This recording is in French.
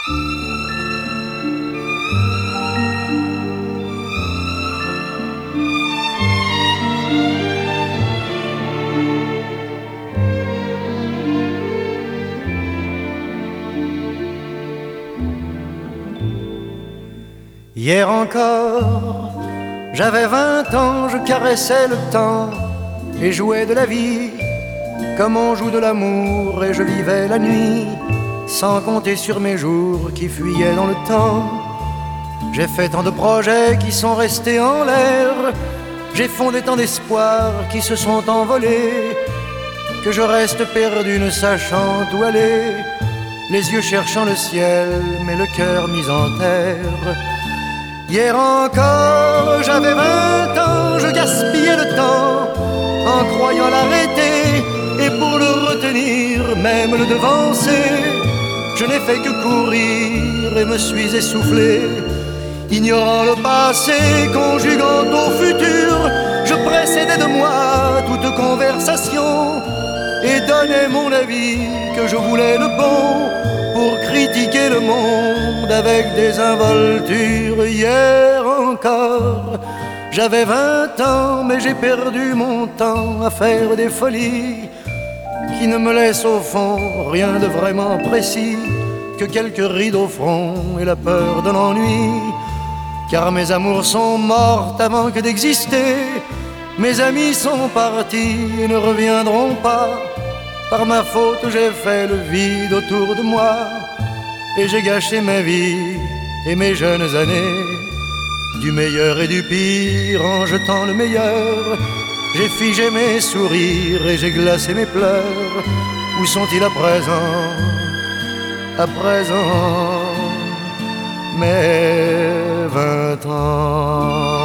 Hier encore, j'avais 20 ans, je caressais le temps et jouais de la vie comme on joue de l'amour, et je vivais la nuit sans compter sur mes jours qui fuyaient dans le temps. J'ai fait tant de projets qui sont restés en l'air, j'ai fondé tant d'espoirs qui se sont envolés, que je reste perdu ne sachant où aller, les yeux cherchant le ciel mais le cœur mis en terre. Hier encore, j'avais 20 ans, je gaspillais le temps en croyant l'arrêter, et pour le retenir, même le devancer, je n'ai fait que courir et me suis essoufflé. Ignorant le passé, conjuguant au futur, je précédais de moi toute conversation et donnais mon avis que je voulais le bon pour critiquer le monde avec des involtures. Hier encore, j'avais 20 ans, mais j'ai perdu mon temps à faire des folies qui ne me laissent au fond rien de vraiment précis que quelques rides au front et la peur de l'ennui. Car mes amours sont mortes avant que d'exister, mes amis sont partis et ne reviendront pas. Par ma faute j'ai fait le vide autour de moi, et j'ai gâché ma vie et mes jeunes années. Du meilleur et du pire en jetant le meilleur, j'ai figé mes sourires et j'ai glacé mes pleurs. Où sont-ils à présent? À présent, mes 20 ans.